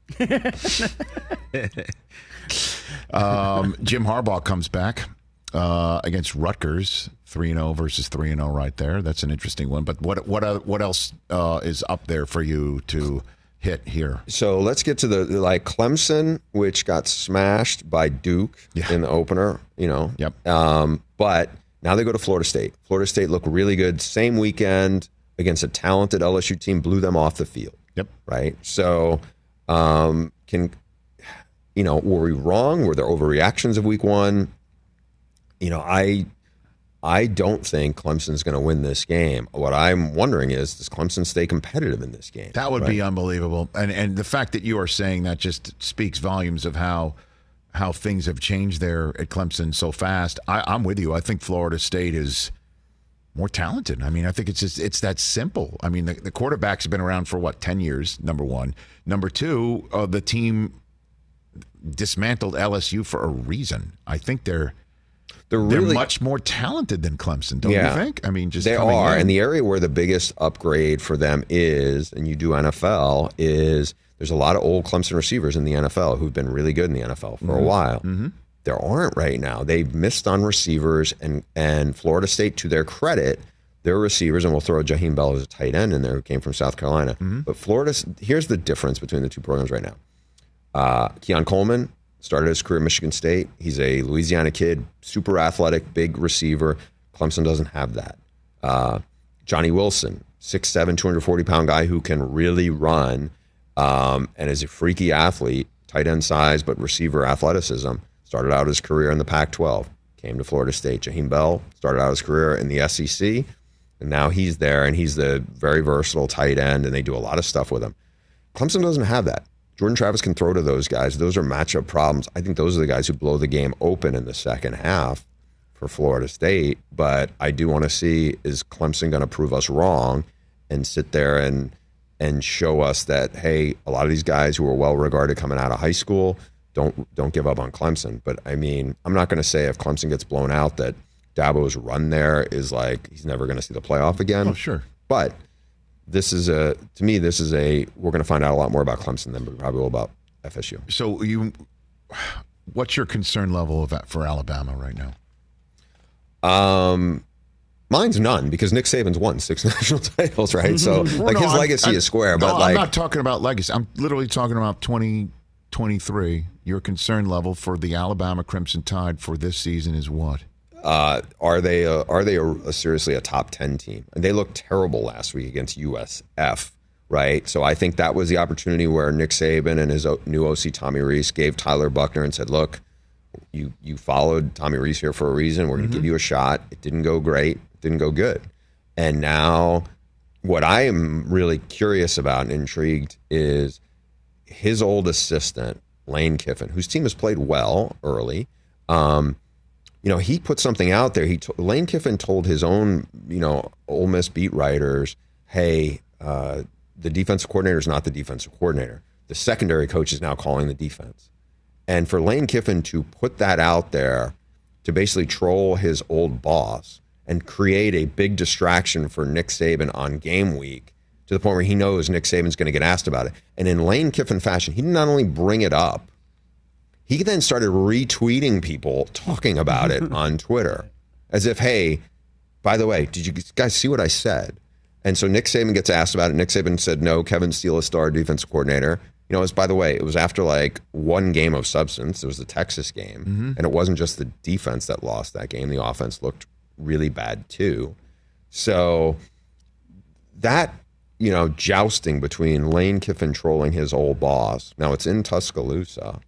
um, Jim Harbaugh comes back uh, against Rutgers, three and zero versus three and zero right there. That's an interesting one. But what what uh, what else uh, is up there for you to hit here? So let's get to the like Clemson, which got smashed by Duke yeah. in the opener. You know. Yep. Um, but now they go to Florida State. Florida State looked really good. Same weekend against a talented L S U team, blew them off the field. Yep. Right. So. Um, can, you know, were we wrong? Were there overreactions of week one? You know, I I don't think Clemson's going to win this game. What I'm wondering is, does Clemson stay competitive in this game? That would right? be unbelievable. And and the fact that you are saying that just speaks volumes of how how things have changed there at Clemson so fast. I, I'm with you. I think Florida State is more talented. I mean, I think it's just it's that simple. I mean, the, the quarterback's been around for what, ten years, number one. Number two, uh, the team dismantled L S U for a reason. I think they're they're, really, they're much more talented than Clemson, don't yeah, you think? I mean, just they are. In. And the area where the biggest upgrade for them is, and you do N F L, is there's a lot of old Clemson receivers in the N F L who've been really good in the N F L for mm-hmm. a while. Mm-hmm. There aren't right now. They've missed on receivers, and and Florida State, to their credit, their receivers, and we'll throw Jaheim Bell as a tight end in there, who came from South Carolina. Mm-hmm. But Florida, here's the difference between the two programs right now. Uh, Keon Coleman started his career at Michigan State. He's a Louisiana kid, super athletic, big receiver. Clemson doesn't have that. Uh, Johnny Wilson, six seven, two hundred forty pound guy who can really run um, and is a freaky athlete, tight end size, but receiver athleticism. Started out his career in the Pac twelve, came to Florida State. Jaheim Bell started out his career in the S E C, and now he's there, and he's the very versatile tight end, and they do a lot of stuff with him. Clemson doesn't have that. Jordan Travis can throw to those guys. Those are matchup problems. I think those are the guys who blow the game open in the second half for Florida State, but I do want to see, is Clemson going to prove us wrong and sit there and and show us that, hey, a lot of these guys who are well-regarded coming out of high school, Don't don't give up on Clemson. But, I mean, I'm not going to say if Clemson gets blown out that Dabo's run there is like he's never going to see the playoff again. Oh, sure. But this is a, to me, this is a, we're going to find out a lot more about Clemson than we probably will about F S U. So you, what's your concern level of that for Alabama right now? Um, mine's none, because Nick Saban's won six national titles, right? So, well, like, no, his I'm, legacy I'm, is square. No, but I'm like, not talking about legacy. I'm literally talking about twenty twenty-three. Your concern level for the Alabama Crimson Tide for this season is what? Uh, are they a, are they a, a seriously a top ten team? And they looked terrible last week against U S F, right? So I think that was the opportunity where Nick Saban and his o- new O C Tommy Rees gave Tyler Buchner and said, look, you you followed Tommy Rees here for a reason. We're going to Mm-hmm. give you a shot. It didn't go great. It didn't go good. And now what I am really curious about and intrigued is his old assistant, Lane Kiffin, whose team has played well early. Um, you know, he put something out there. He t- Lane Kiffin told his own, you know, Ole Miss beat writers, hey, uh, the defensive coordinator is not the defensive coordinator. The secondary coach is now calling the defense. And for Lane Kiffin to put that out there to basically troll his old boss and create a big distraction for Nick Saban on game week to the point where he knows Nick Saban's going to get asked about it. And in Lane Kiffin fashion, he did not only bring it up, he then started retweeting people talking about it on Twitter as if, hey, by the way, did you guys see what I said? And so Nick Saban gets asked about it. Nick Saban said, no, Kevin Steele is star defensive coordinator. You know, it's, by the way, it was after like one game of substance. It was the Texas game. Mm-hmm. And it wasn't just the defense that lost that game. The offense looked really bad too. So that, you know, jousting between Lane Kiffin trolling his old boss. Now it's in Tuscaloosa.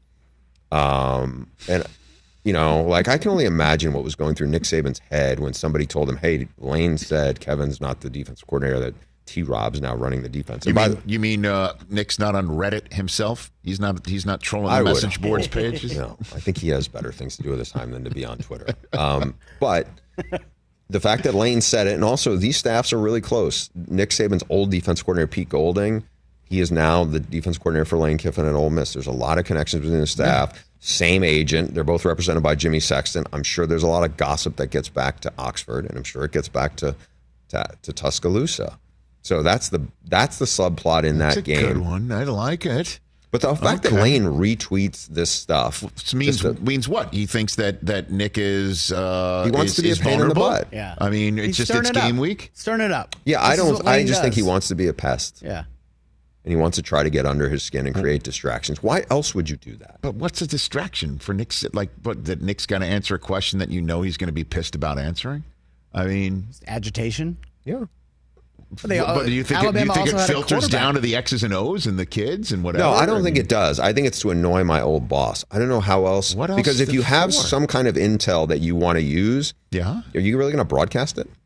Um, and, you know, like I can only imagine what was going through Nick Saban's head when somebody told him, hey, Lane said Kevin's not the defensive coordinator, that T-Rob's now running the defense. You And by mean, you mean uh, Nick's not on Reddit himself? He's not He's not trolling I the would message boards hope. pages? No, I think he has better things to do with his time than to be on Twitter. Um, but the fact that Lane said it, and also these staffs are really close. Nick Saban's old defense coordinator, Pete Golding, he is now the defense coordinator for Lane Kiffin at Ole Miss. There's a lot of connections between the staff. Yeah. Same agent. They're both represented by Jimmy Sexton. I'm sure there's a lot of gossip that gets back to Oxford, and I'm sure it gets back to to, to Tuscaloosa. So that's the that's the subplot in That's that a game. good one. I like it. But the fact Okay. that Lane retweets this stuff means just to- means what? He thinks that that Nick is uh, He wants is, to be a is pain in the vulnerable? butt. Yeah. I mean, it's He's just stirring it's it up. game week. Stirring it up. Yeah, I This is don't. what I Lane just think he does. wants to be a pest. Yeah. And he wants to try to get under his skin and create distractions. Why else would you do that? But what's a distraction for Nick's? Like, what, that Nick's going to answer a question that you know he's going to be pissed about answering? I mean, Agitation. Yeah. But, they, but, but do you think it, do you Alabama think also it had a filters down quarterback. to the X's and O's and the kids and whatever? No, I don't I think mean, it does. I think it's to annoy my old boss. I don't know how else. What else because if is you it have for? some kind of intel that you want to use, yeah, are you really going to broadcast it?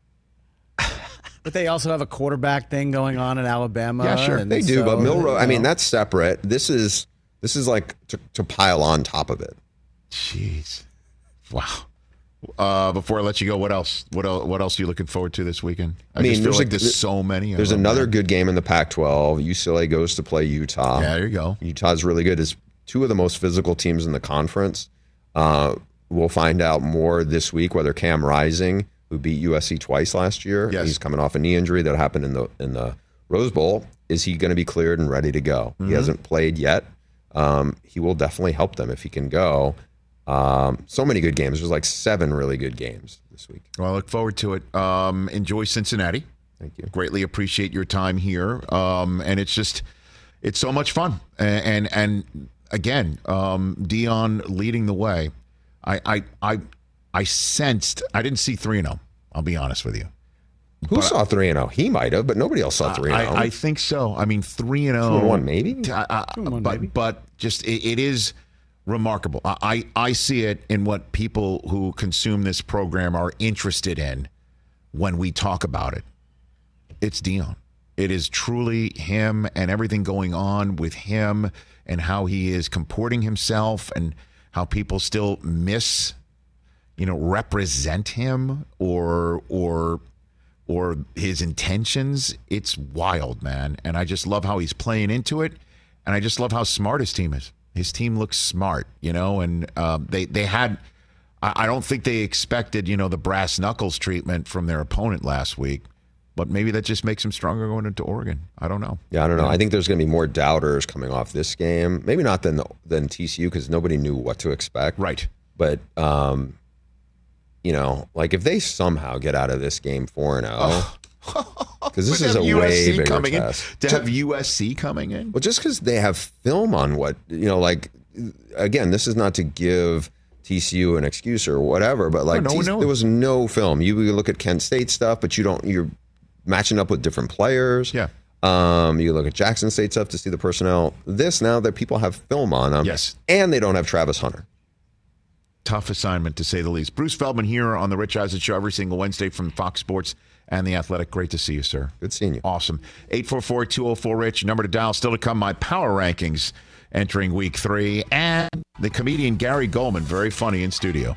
But they also have a quarterback thing going on in Alabama. Yeah, sure, and they do. so, But Milroe, I you mean, know. that's separate. This is this is like to, to pile on top of it. Jeez, wow. Uh, before I let you go, what else? What else? What else are you looking forward to this weekend? I, I mean, just feel there's like a- there's so many. of There's them, another man. good game in the Pac twelve. U C L A goes to play Utah. Yeah, there you go. Utah's really good. It's two of the most physical teams in the conference. Uh, we'll find out more this week whether Cam Rising, who beat U S C twice last year, Yes. he's coming off a knee injury that happened in the in the Rose Bowl. Is he going to be cleared and ready to go? Mm-hmm. He hasn't played yet. Um, he will definitely help them if he can go. Um, so many good games. There's like seven really good games this week. Well, I look forward to it. Um, enjoy Cincinnati. Thank you. Greatly appreciate your time here. Um, and it's just, it's so much fun. And and, and again, um, Dion leading the way. I I I I sensed. I didn't see three and zero. I'll be honest with you. Who But saw three and zero? He might have, but nobody else saw three and zero. I, I think so. I mean, three and Two zero. and one, maybe. I- I- Two and one, but maybe. but just it, it is remarkable. I, I I see it in what people who consume this program are interested in when we talk about it. It's Dion. It is truly him and everything going on with him and how he is comporting himself and how people still miss, you know, represent him or or or his intentions. It's wild, man. And I just love how he's playing into it. And I just love how smart his team is. His team looks smart, you know, and um, they, they had, I, I don't think they expected, you know, the brass knuckles treatment from their opponent last week. But maybe that just makes them stronger going into Oregon. I don't know. Yeah, I don't know. I think there's going to be more doubters coming off this game. Maybe not than than T C U because nobody knew what to expect. Right. But um, you know, like if they somehow get out of this game four and zero, because this But is to a have way U S C bigger coming test. in, to have U S C coming in. Well, just because they have film on what you know, like again, this is not to give T C U an excuse or whatever, but like no one T- knows. there was no film. You look at Kent State stuff, but you don't. You're matching up with different players. Yeah. Um, you look at Jackson State stuff to see the personnel. This now that people have film on them. Yes. And they don't have Travis Hunter. Tough assignment, to say the least. Bruce Feldman here on the Rich Eisen Show every single Wednesday from Fox Sports and The Athletic. Great to see you, sir. Good seeing you. Awesome. eight four four, two oh four, RICH. Number to dial. Still to come, my power rankings entering week three. And the comedian Gary Goldman, very funny in studio.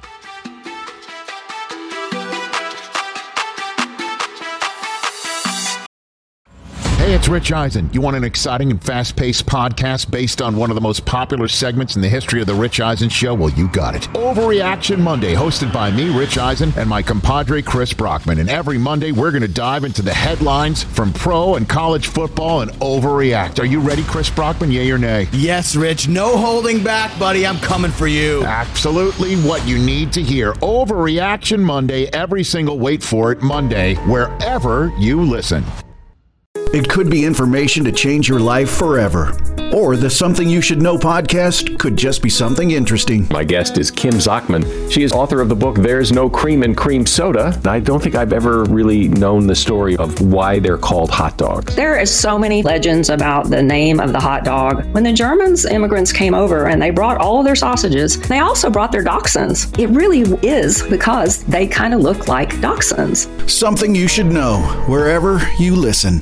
Hey, it's Rich Eisen. You want an exciting and fast-paced podcast based on one of the most popular segments in the history of the Rich Eisen Show? Well, you got it. Overreaction Monday, hosted by me, Rich Eisen, and my compadre, Chris Brockman. And every Monday, we're going to dive into the headlines from pro and college football and overreact. Are you ready, Chris Brockman? Yay or nay? Yes, Rich. No holding back, buddy. I'm coming for you. Absolutely what you need to hear. Overreaction Monday, every single, wait for it, Monday, wherever you listen. It could be information to change your life forever. Or the Something You Should Know podcast could just be something interesting. My guest is Kim Zachman. She is author of the book There's No Cream in Cream Soda. I don't think I've ever really known the story of why they're called hot dogs. There is so many legends about the name of the hot dog. When the Germans immigrants came over and they brought all of their sausages, they also brought their dachshunds. It really is because they kind of look like dachshunds. Something You Should Know, wherever you listen.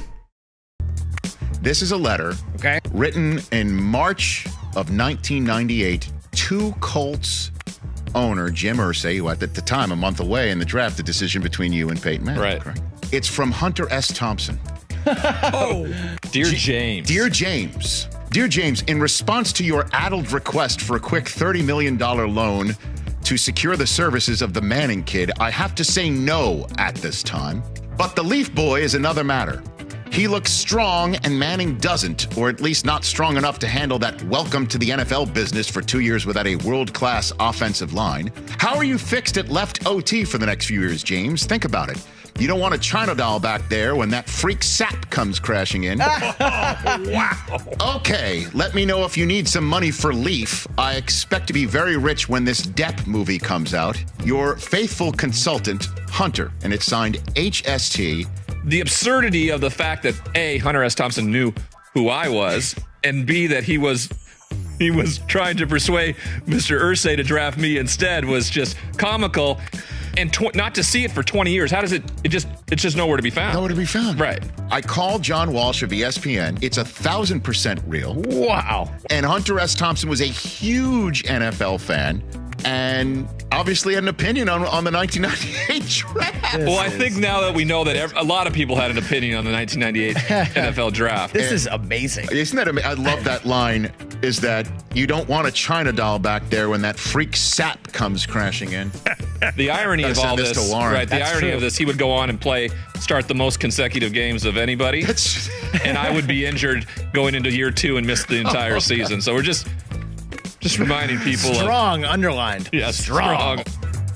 This is a letter okay. written in March of nineteen ninety-eight to Colts owner Jim Irsay, who at the time, a month away in the draft, the decision between you and Peyton Manning. Right. Correct? It's from Hunter S. Thompson. Oh, Dear G- James. Dear James. Dear James, in response to your addled request for a quick thirty million dollars loan to secure the services of the Manning kid, I have to say no at this time. But the Leaf Boy is another matter. He looks strong, and Manning doesn't, or at least not strong enough to handle that welcome to the N F L business for two years without a world-class offensive line. How are you fixed at left O T for the next few years, James? Think about it. You don't want a China doll back there when that freak Sapp comes crashing in. Wow. Okay, let me know if you need some money for Leaf. I expect to be very rich when this Depp movie comes out. Your faithful consultant, Hunter, and it's signed H S T. The absurdity of the fact that A, Hunter S. Thompson knew who I was, and B, that he was he was trying to persuade Mister Irsay to draft me instead was just comical. And tw- not to see it for twenty years, how does it, it just, it's just nowhere to be found. Nowhere to be found. Right. I called John Walsh of E S P N. It's a thousand percent real. Wow. And Hunter S. Thompson was a huge N F L fan and obviously had an opinion on, on the nineteen ninety-eight draft. Well, I think now that we know that every, a lot of people had an opinion on the nineteen ninety-eight N F L draft. This and is amazing. Isn't that amazing? I love that line, is that you don't want a China doll back there when that freak Sapp comes crashing in. The irony of all this, this right? The That's irony true. of this, he would go on and play, start the most consecutive games of anybody, and I would be injured going into year two and miss the entire oh, season. So we're just, just reminding people. Strong, of, underlined. Yeah, strong.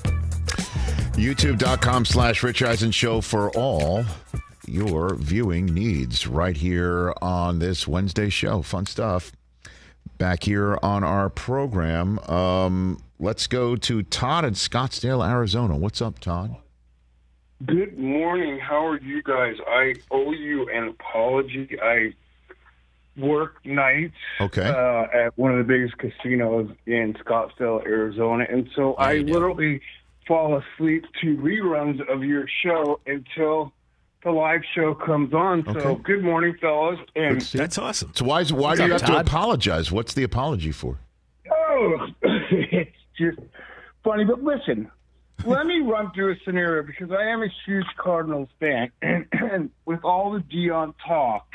YouTube.com slash Rich Eisen Show for all your viewing needs right here on this Wednesday show. Fun stuff. Back here on our program. Um, let's go to Todd in Scottsdale, Arizona. What's up, Todd? Good morning. How are you guys? I owe you an apology. I work nights okay. uh, at one of the biggest casinos in Scottsdale, Arizona. And so I literally fall asleep to reruns of your show until the live show comes on. So okay. Good morning, fellas. And that's awesome. So why, is, why do you have Todd? to apologize? What's the apology for? Oh, it's just funny. But listen, let me run through a scenario because I am a huge Cardinals fan. And, and with all the Deion talk,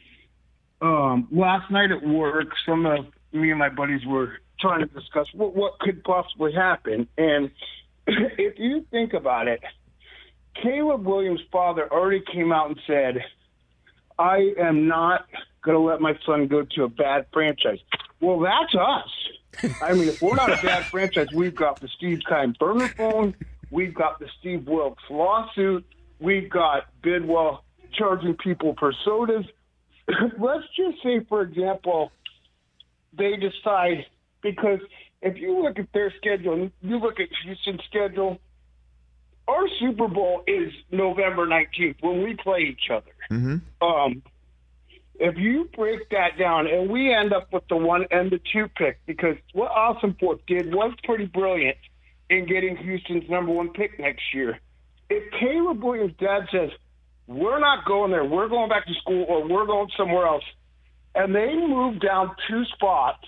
um, last night at work, some of me and my buddies were trying to discuss what, what could possibly happen. And if you think about it, Caleb Williams' father already came out and said, I am not going to let my son go to a bad franchise. Well, that's us. I mean, if we're not a bad franchise, we've got the Steve Keim burner phone. We've got the Steve Wilkes lawsuit. We've got Bidwell charging people for sodas. Let's just say, for example, they decide, because if you look at their schedule, you look at Houston's schedule, our Super Bowl is November nineteenth when we play each other. Mm-hmm. Um, If you break that down, and we end up with the one and the two pick, because what Ossenfort did was pretty brilliant in getting Houston's number one pick next year. If Caleb Williams' dad says, we're not going there, we're going back to school, or we're going somewhere else, and they move down two spots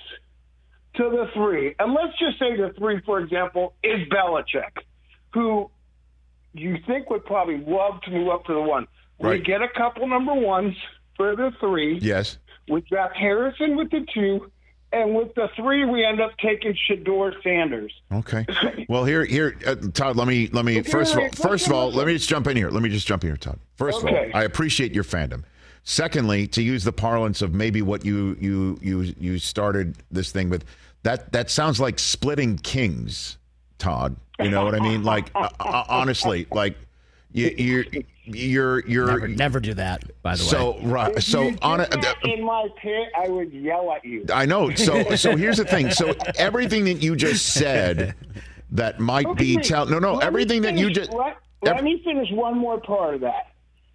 to the three, and let's just say the three, for example, is Belichick, who you think would probably love to move up to the one. Right. We get a couple number ones for the three. Yes. We draft Harrison with the two, and with the three, we end up taking Shedeur Sanders. Okay. Well, here, here, uh, Todd. Let me, let me. Okay, First of all, wait, first of all, let me just jump in here. Let me just jump in here, Todd. First of Okay. all, I appreciate your fandom. Secondly, to use the parlance of maybe what you you you you started this thing with, that that sounds like splitting kings, Todd. You know what I mean? Like uh, uh, honestly, like you you're you're you're Never, never do that. By the so way. right. If So you did on a, that in my pit, I would yell at you. I know. So so here's the thing. So everything that you just said that might Okay, be tell no no let me everything that you finish- just let, let me finish one more part of that.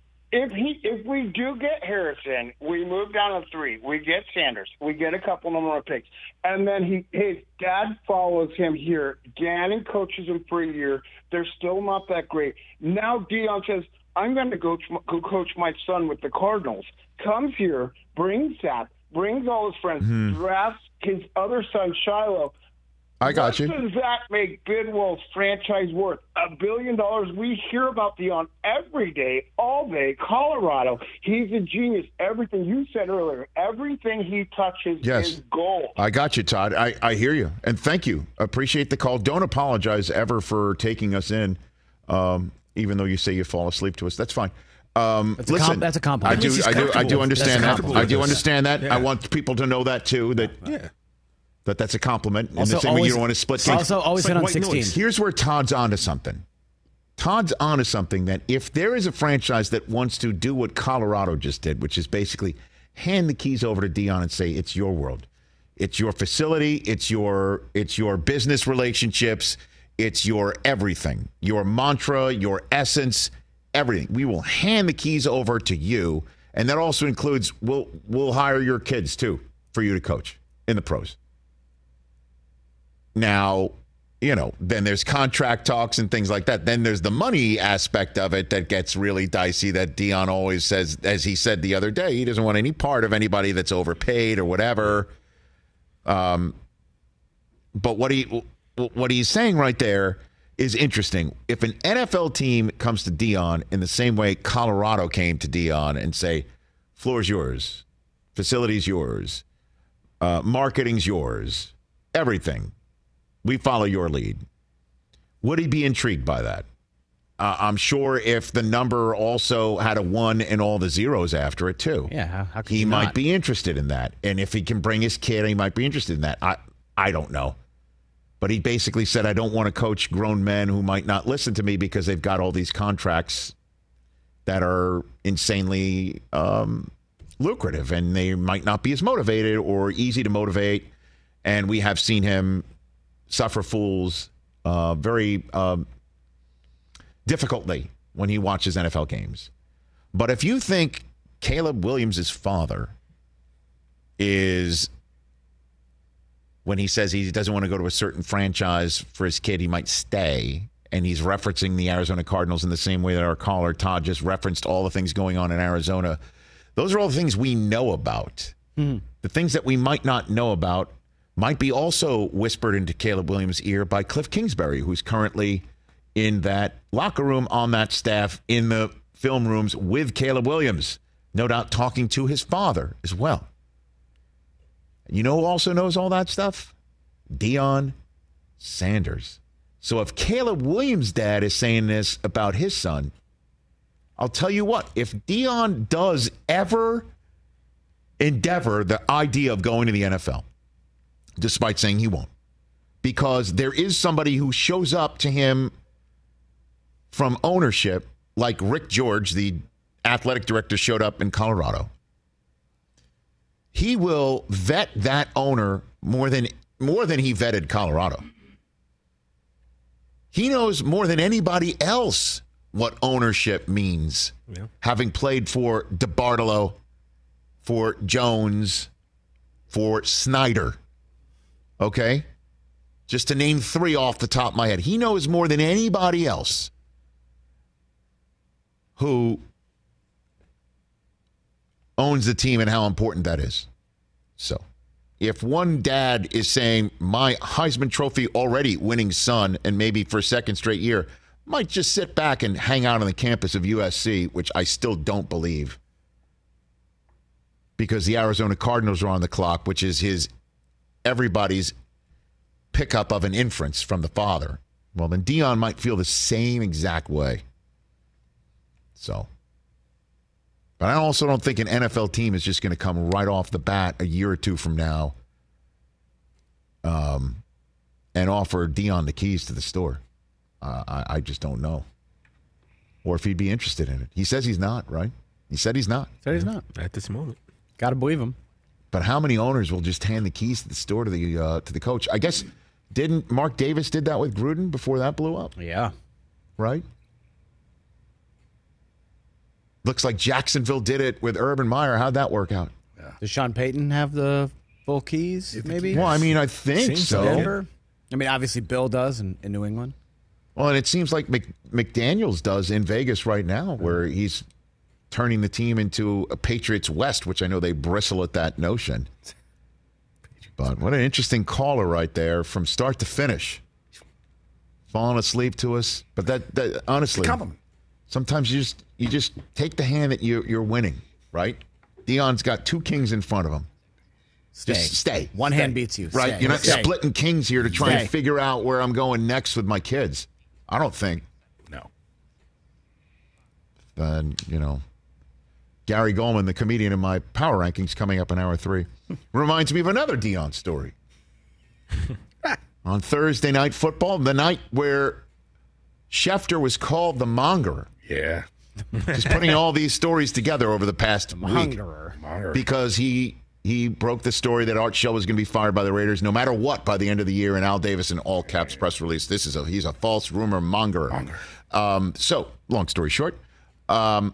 If he, if we do get Harrison, we move down to three. We get Sanders. We get a couple number of picks, and then he, his dad follows him here. Gannon coaches him for a year. They're still not that great. Now Deion says, "I'm going to go, go coach my son with the Cardinals." Comes here, brings that, brings all his friends, Mhm. drafts his other son Shiloh. I got you. What does that make Bidwell's franchise worth? A billion dollars. We hear about Deion every day, all day. Colorado. He's a genius. Everything you said earlier, everything he touches Yes. is gold. I got you, Todd. I, I hear you. And thank you. Appreciate the call. Don't apologize ever for taking us in, um, even though you say you fall asleep to us. That's fine. Um, That's a listen, com- that's a compliment. I do, He's I do, I comfortable do with- understand that's that. comfortable I do with this. understand that. Yeah. I want people to know that too. That Yeah. that that's a compliment. In Also, the same way you always- don't want to split. also things. always It's hit on white sixteen. noise. Here's where Todd's onto something. Todd's onto something that if there is a franchise that wants to do what Colorado just did, which is basically hand the keys over to Deion and say it's your world, it's your facility, it's your it's your business relationships, it's your everything, your mantra, your essence, everything. We will hand the keys over to you, and that also includes we'll we'll hire your kids too for you to coach in the pros. Now, you know, then there's contract talks and things like that. Then there's the money aspect of it that gets really dicey that Deion always says, as he said the other day, he doesn't want any part of anybody that's overpaid or whatever. Um, but what he what he's saying right there is interesting. If an N F L team comes to Deion in the same way Colorado came to Deion and say, floor's yours, facility's yours, uh, marketing's yours, everything. We follow your lead. Would he be intrigued by that? Uh, I'm sure if the number also had a one and all the zeros after it too. Yeah, how, how could he you might not? be interested in that. And if he can bring his kid, he might be interested in that. I I don't know. But he basically said, I don't want to coach grown men who might not listen to me because they've got all these contracts that are insanely um, lucrative and they might not be as motivated or easy to motivate. And we have seen him suffer fools uh, very um, difficultly when he watches N F L games. But if you think Caleb Williams' father is, when he says he doesn't want to go to a certain franchise for his kid, he might stay, and he's referencing the Arizona Cardinals in the same way that our caller Todd just referenced all the things going on in Arizona, those are all the things we know about. Mm. The things that we might not know about might be also whispered into Caleb Williams' ear by Cliff Kingsbury, who's currently in that locker room, on that staff, in the film rooms with Caleb Williams, no doubt talking to his father as well. You know who also knows all that stuff? Deion Sanders. So if Caleb Williams' dad is saying this about his son, I'll tell you what, if Deion does ever endeavor the idea of going to the N F L, despite saying he won't, because there is somebody who shows up to him from ownership, like Rick George, the athletic director, showed up in Colorado. He will vet that owner more than more than he vetted Colorado. He knows more than anybody else what ownership means, Yeah. having played for DeBartolo for Jones, for Snyder. Okay? Just to name three off the top of my head. He knows more than anybody else who owns the team and how important that is. So, if one dad is saying, my Heisman Trophy already winning son, and maybe for a second straight year, might just sit back and hang out on the campus of U S C, which I still don't believe, because the Arizona Cardinals are on the clock, which is his everybody's pickup of an inference from the father. Well, then Deion might feel the same exact way. So, but I also don't think an N F L team is just going to come right off the bat a year or two from now um, and offer Deion the keys to the store. Uh, I, I just don't know. Or if he'd be interested in it. He says he's not, right? He said he's not. Said he's not. At this moment. Got to believe him. But how many owners will just hand the keys to the store to the uh, to the coach? I guess, didn't Mark Davis did that with Gruden before that blew up? Yeah. Right? Looks like Jacksonville did it with Urban Meyer. How'd that work out? Yeah. Does Sean Payton have the full keys, maybe? Well, I mean, I think Seems so. Denver? I mean, obviously Bill does in, in New England. Well, and it seems like Mc, McDaniels does in Vegas right now, where he's turning the team into a Patriots West, which I know they bristle at that notion. But what an interesting caller right there from start to finish. Falling asleep to us. But that, that honestly, sometimes you just you just take the hand that you, you're winning, right? Deion's got two kings in front of him. Stay. Just stay. One stay. hand beats you. Right? Stay. You're not Stay. splitting kings here to try Stay. and figure out where I'm going next with my kids. I don't think. No. Then, you know, Gary Goldman, the comedian in my power rankings coming up in hour three, reminds me of another Deion story. On Thursday Night Football, the night where Schefter was called the Mongerer. Yeah. Just putting all these stories together over the past week. Mongerer. Because he he broke the story that Art Shell was going to be fired by the Raiders no matter what by the end of the year, and Al Davis in all caps press release. This is a he's a false rumor mongerer. Monger. Um, so, long story short, um,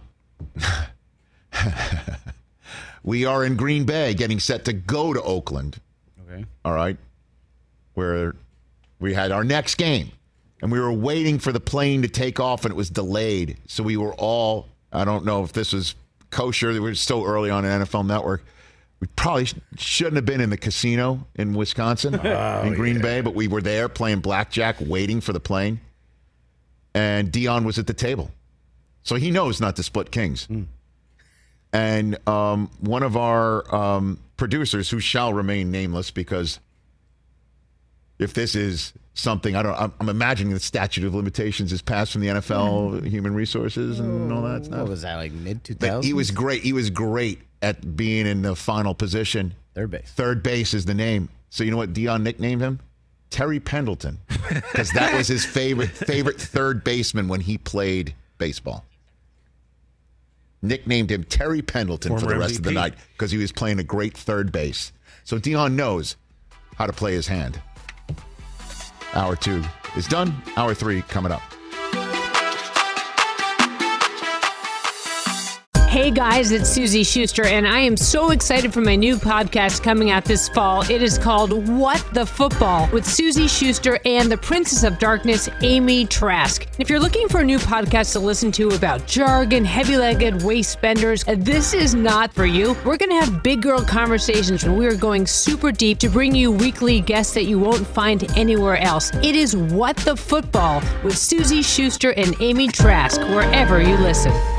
we are in Green Bay getting set to go to Oakland. Okay. All right. Where we had our next game. And we were waiting for the plane to take off, and it was delayed. So we were all, I don't know if this was kosher. We were so early on in N F L Network. We probably sh- shouldn't have been in the casino in Wisconsin, oh, in Green yeah. Bay, but we were there playing blackjack, waiting for the plane. And Deion was at the table. So he knows not to split kings. Mm. And um, one of our um, producers, who shall remain nameless, because if this is something, I don't, I'm, I'm imagining the statute of limitations is passed from the N F L, mm. Human Resources and all that stuff. What was that, like mid two But thousands? he was great. He was great at being in the final position. Third base. Third base is the name. So you know what Deion nicknamed him? Terry Pendleton, because that was his favorite favorite third baseman when he played baseball. Nicknamed him Terry Pendleton Former for the rest M V P. of the night because he was playing a great third base. So Deion knows how to play his hand. Hour two is done. Hour three coming up. Hey guys, it's Susie Schuster, and I am so excited for my new podcast coming out this fall. It is called What the Football with Susie Schuster and the Princess of Darkness, Amy Trask. If you're looking for a new podcast to listen to about jargon, heavy-legged waist benders, this is not for you. We're going to have big girl conversations, and we are going super deep to bring you weekly guests that you won't find anywhere else. It is What the Football with Susie Schuster and Amy Trask, wherever you listen.